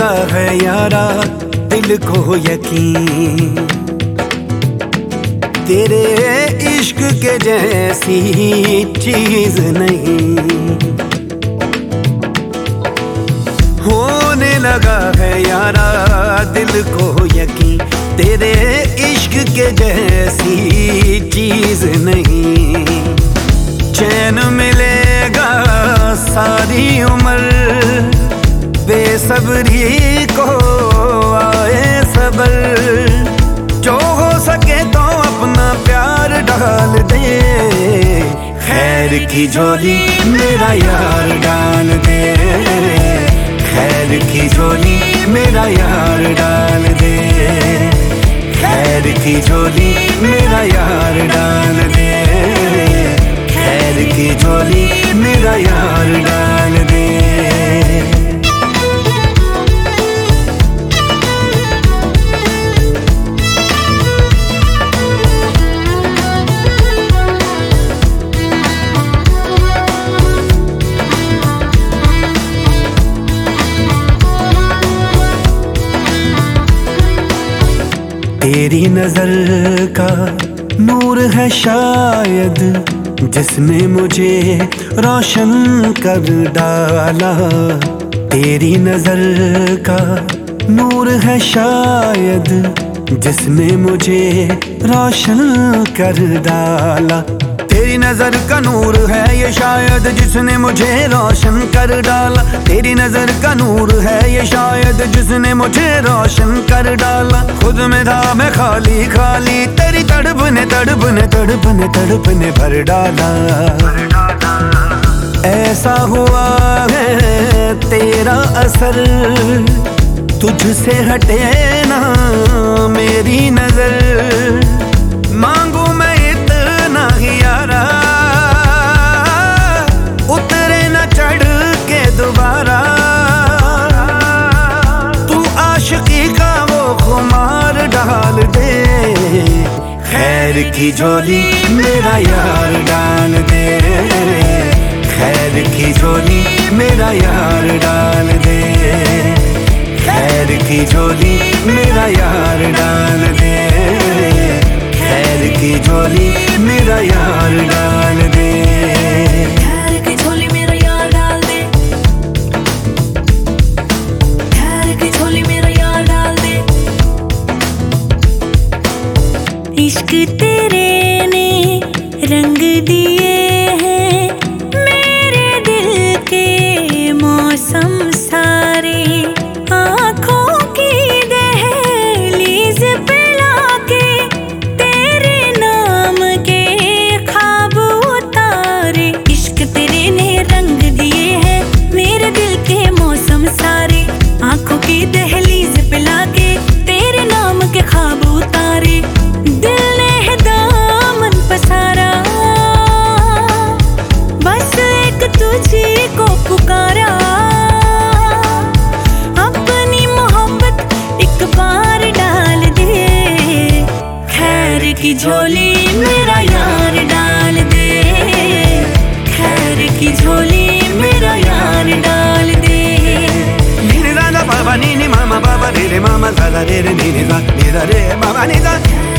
है यारा दिल को यकीन, तेरे इश्क के जैसी चीज नहीं। होने लगा है यारा दिल को यकीन, तेरे इश्क के जैसी चीज नहीं। चैन मिलेगा सारी उम्र, बेसब्री को आए सबर। जो हो सके तो अपना प्यार डाल दे, खैर की झोली मेरा यार डाल दे, खैर की झोली मेरा यार डाल दे, खैर की झोली मेरा यार डाल दे, खैर की झोली मेरा यार डाल दे। तेरी नजर का नूर है शायद, जिसने मुझे रोशन कर डाला। तेरी नजर का नूर है शायद, जिसने मुझे रोशन कर डाला। तेरी नजर का नूर है ये शायद, जिसने मुझे रोशन कर डाला। तेरी नजर का नूर है ये शायद, जिसने मुझे रोशन कर डाला। खुद में था मैं खाली खाली, तेरी तड़पने तड़पने तड़पने तड़पने भर डाला। ऐसा हुआ है तेरा असर, तुझसे हटे ना मेरी नजर। मांगू मैं इतना ही यारा, उतरे न चढ़ के दोबारा। तू आशिकी का वो खुमार डाल दे, खैर की झोली मेरा यार डाल दे, खैर की झोली मेरा यार डाल दे, खैर की झोली मेरा यार डाल दे, खैर की झोली मेरा यार डाल दे, खैर की झोली मेरा यार डाल दे, खैर की झोली मेरा यार डाल दे। इश्क तेरे ने रंग दिए हैं मेरे दिल के मौसम सारे। आँखों की दहलीज पे लाके तेरे नाम के ख्वाब उतारे। इश्क तेरे ने रंग दिए हैं मेरे दिल के मौसम सारे। आँखों की दहलीज पे लाके तेरे नाम के ख्वाब उतारे। दिल ने दामन पसारा, बस एक तुझी को पुकारा। अपनी मोहब्बत एक बार डाल दे, खैर की झोली मेरा यार डाल दे, खैर की झोली मेरा यार डाल दे। नी दा बाबा नी नी मामा बाबा रे रे मामा दा दा रे रे नी नी दा रे बाबा नी दा।